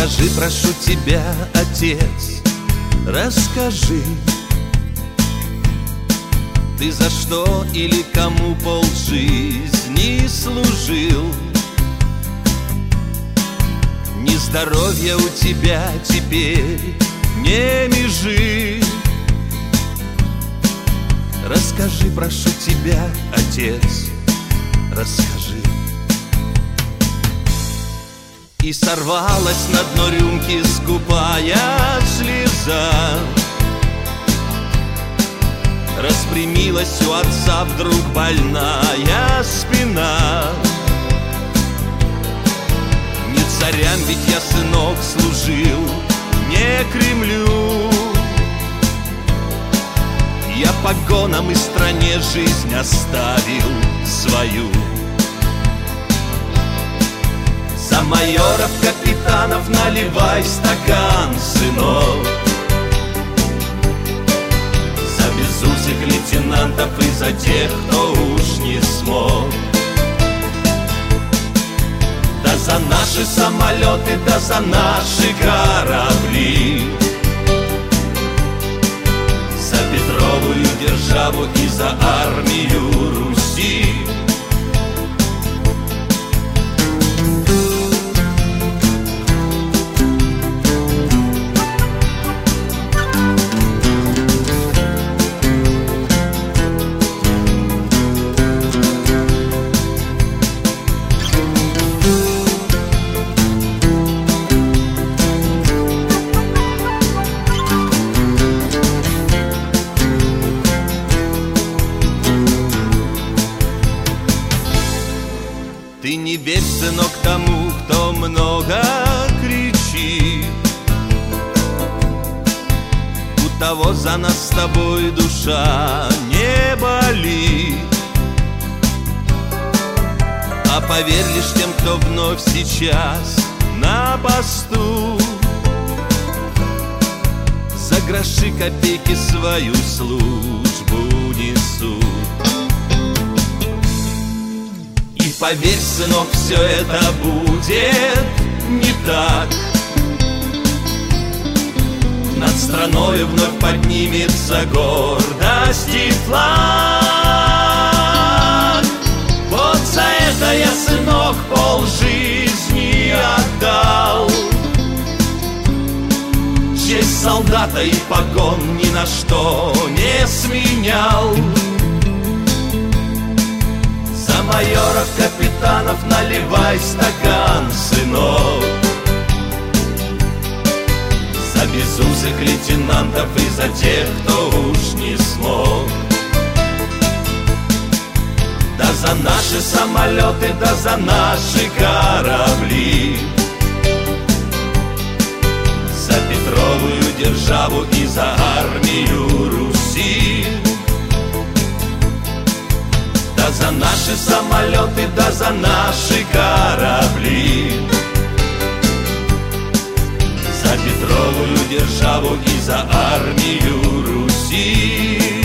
Расскажи, прошу тебя, отец, расскажи, ты за что или кому полжизни служил? Ни здоровья у тебя теперь, не межи. Расскажи, прошу тебя, отец, расскажи. И сорвалась на дно рюмки скупая слеза, распрямилась у отца вдруг больная спина. Не царям ведь я, сынок, служил, не Кремлю. Я погонам и стране жизнь оставил свою. За майоров, капитанов наливай стакан, сынок, за безусых лейтенантов и за тех, кто уж не смог. Да за наши самолеты, да за наши корабли, за Петровую державу и за армию Руси. Ты не верь, сынок, тому, кто много кричит. У того за нас с тобой душа не болит. А поверь лишь тем, кто вновь сейчас на посту, за гроши копейки свою службу несут. Поверь, сынок, все это будет не так. Над страною вновь поднимется гордость и флаг. Вот за это я, сынок, полжизни отдал. Честь солдата и погон ни на что не сменял. За майоров, капитанов наливай стакан, сынок, за безусых лейтенантов и за тех, кто уж не смог. Да за наши самолеты, да за наши корабли, за Петровую державу и за армию Руси. Да за наши самолеты, да за наши корабли, за Петровую державу и за армию Руси.